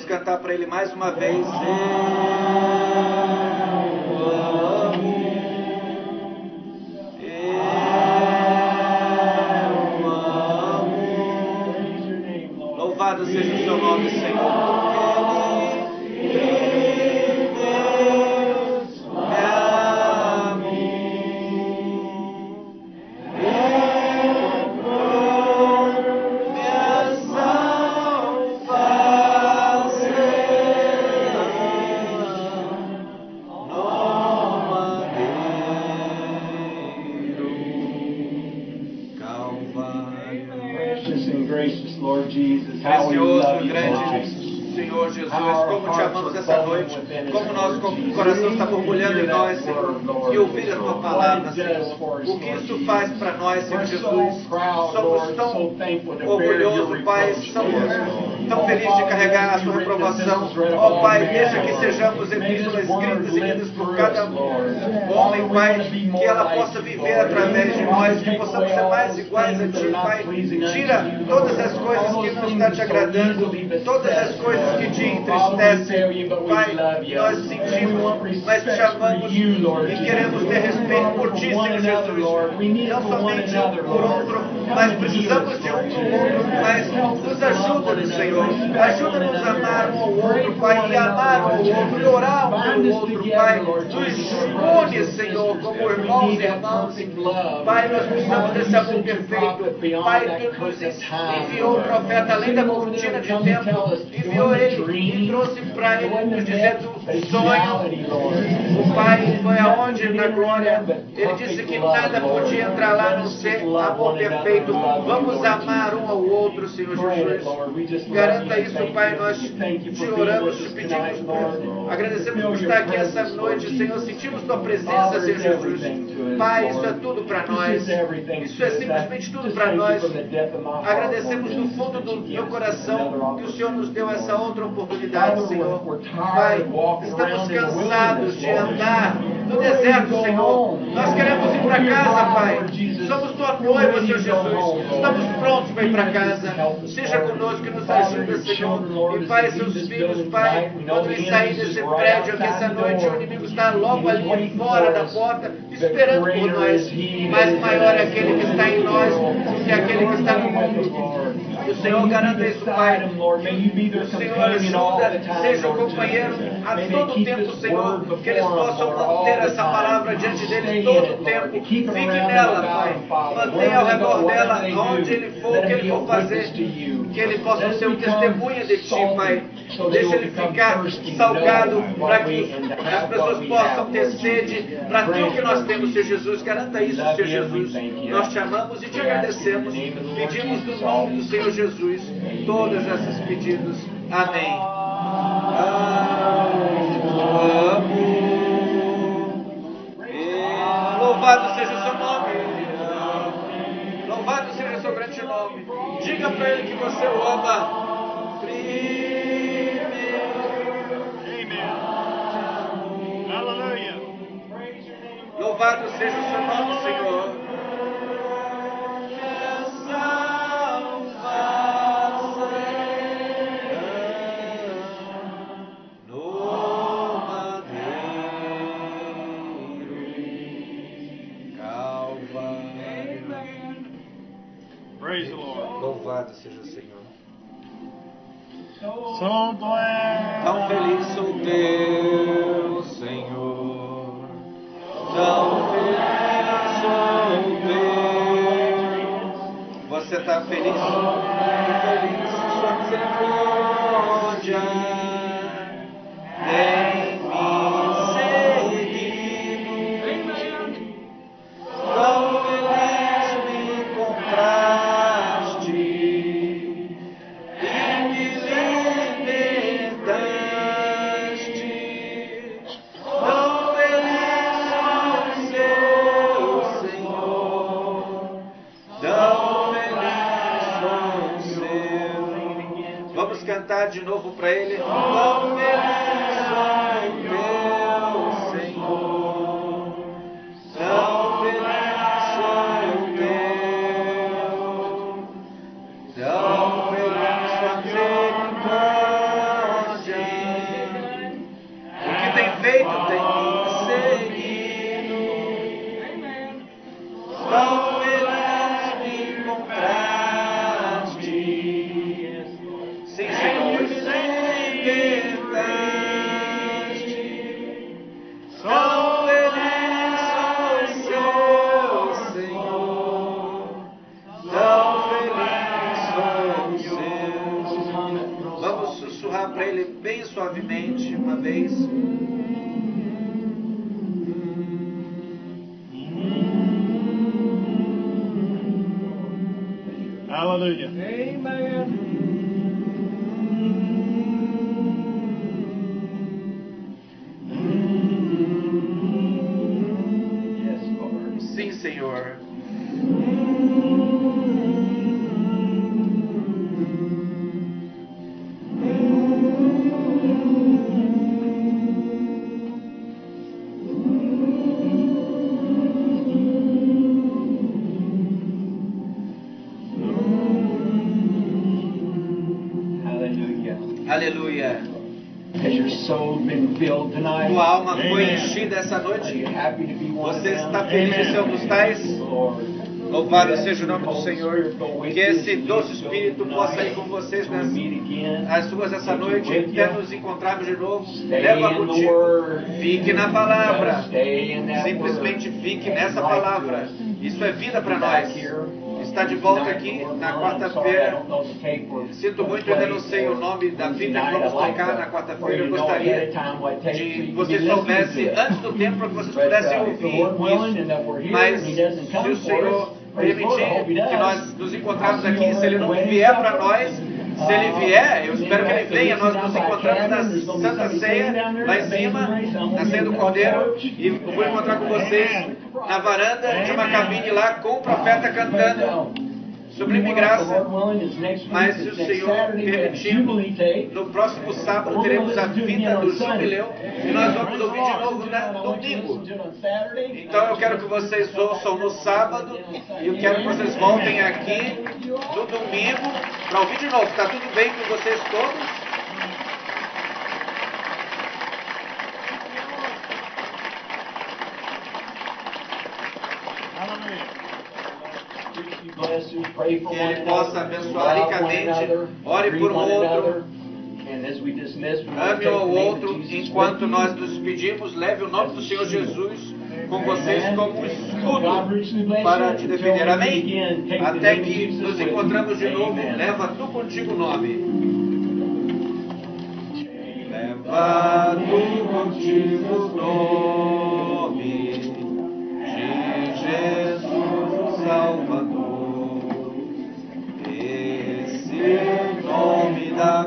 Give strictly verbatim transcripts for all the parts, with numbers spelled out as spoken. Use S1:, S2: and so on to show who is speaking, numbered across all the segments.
S1: Vamos cantar para Ele mais uma vez. Louvado seja o seu nome, Senhor. Precioso, grande Senhor Jesus, como te amamos essa noite, como nosso coração está borbulhando em nós, Senhor, e ouvir a Tua palavra, Senhor. O que isso faz para nós, Senhor Jesus? Somos tão orgulhosos, Pai, somos tão felizes de carregar a Sua reprovação. Ó oh, Pai, deixa que sejamos epístolas escritas e lidas por cada homem, Pai, que ela possa viver através de nós, que possamos ser mais iguais a Ti, Pai. Tira todas as coisas que não estão te agradando, todas as coisas que te entristecem, Pai. Nós sentimos, nós te amamos e queremos ter respeito por Ti, Senhor Jesus. Não somente um por outro, mas precisamos de um por outro, mas nos ajuda, Senhor. Ajuda-nos a amar um ao outro, Pai, e amar um ao outro, e orar um pelo outro, Pai. Nos une, Senhor, como irmãos e irmãs. Pai, nós precisamos desse amor perfeito. Pai, Tu nos enviou o profeta além da cortina de tempo, enviou ele e trouxe para ele, nos dizendo sonho. O Pai foi aonde na glória. Ele disse que nada podia entrar lá a não ser amor perfeito. Vamos amar um ao outro, Senhor Jesus. Garanta isso, Pai. Nós te oramos, te pedimos, agradecemos por estar aqui essa noite, Senhor. Sentimos Tua presença, Senhor Jesus. Pai, isso é tudo para nós. Isso é simplesmente tudo para nós. Agradecemos do fundo do meu coração que o Senhor nos deu essa outra oportunidade, Senhor. Pai, estamos cansados de andar no deserto, Senhor. Nós queremos ir para casa, Pai. Somos Tua noiva, Senhor Jesus. Estamos prontos para ir para casa. Seja conosco e nos ajuda, Senhor. E Pai, seus filhos, Pai, quando eles saírem desse prédio aqui essa noite, o inimigo está logo ali fora da porta, esperando por nós. Mas maior é aquele que está em nós do que aquele que está no mundo. Que o Senhor garanta isso, Pai. Que o Senhor ajuda, seja o companheiro a todo tempo, Senhor. Que eles possam manter essa palavra diante deles todo o tempo. Fique nela, Pai. Mantenha ao redor dela, onde ele for, o que ele for fazer. Que ele possa ser um testemunha de Ti, Pai. Deixa ele ficar salgado para que as pessoas possam ter sede para tudo que nós temos, Senhor Jesus. Garanta isso, Senhor Jesus. Nós te amamos e te agradecemos. Pedimos do nome do Senhor Jesus todos esses pedidos. Amém. Amo. Louvado seja o seu nome. Louvado seja o seu grande nome. Diga para ele que você o ama.
S2: Aleluia.
S1: Louvado seja o seu nome, Senhor.
S2: Praise the Lord.
S1: Louvado seja o Senhor.
S2: So glad.
S1: Tão feliz sou teu, Senhor. Tão feliz sou teu. Você está feliz? Feliz, sua misericórdia tem me seguido. Tão feliz me encontraste e me libertaste. Tão feliz sou seu Senhor. Tão feliz sou seu. Vamos cantar de novo para Ele. Tão feliz sou teu Senhor. Tão feliz sou teu. Tão feliz sua misericórdia para Ele bem suavemente, uma vez.
S2: Hallelujah.
S3: Amen. Yes, Lord.
S1: Sim, Senhor.
S3: Hallelujah.
S1: Aleluia.
S3: Has your soul been filled tonight?
S1: Tua alma foi
S2: Amen.
S1: enchida essa
S3: Are
S1: noite?
S3: you happy to be one of
S1: Você
S3: them?
S1: está feliz de ser um dos tais?
S3: Lord.
S1: Louvado seja o nome do Senhor. Que esse doce Espírito possa ir com vocês nas, as suas essa noite, até nos encontrarmos de novo. Leva contigo. Fique na palavra. Simplesmente fique nessa palavra. Isso é vida para nós. Está de volta aqui na quarta-feira. Sinto muito, ainda não sei o nome da fita que vamos tocar na quarta-feira. Eu gostaria de que vocês soubessem antes do tempo para que vocês pudessem ouvir isso. Mas se o Senhor permitir que nós nos encontrarmos aqui, se Ele não vier para nós, se Ele vier, eu espero que Ele venha, nós nos encontramos na Santa Ceia, lá em cima, na Ceia do Cordeiro, e eu vou encontrar com vocês na varanda de uma cabine lá, com o profeta cantando Sublime Graça. Mas se o Senhor permitir, no próximo sábado teremos a fita do Jubileu, e nós vamos ouvir de novo no domingo. Então eu quero que vocês ouçam no sábado, e eu quero que vocês voltem aqui no domingo para ouvir de novo. Está tudo bem com vocês todos? Que Ele possa abençoar ricamente. Ore por um outro. Ame ao outro. Enquanto nós nos despedimos, leve o nome do Senhor Jesus com vocês como um escudo para te defender. Amém? Até que nos encontramos de novo. Leva tu contigo o nome. Leva tu contigo o nome de Jesus Salvador. Esse nome da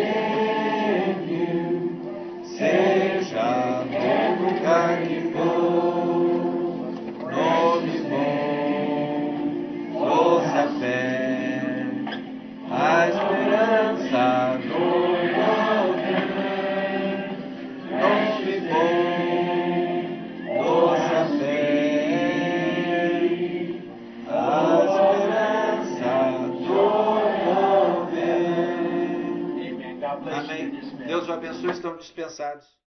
S1: seja no lugar que for, nome bom, força, fé, a esperança no poder, nome bom, força, fé, a esperança no poder. Amém. Deus o abençoe, estamos dispensados.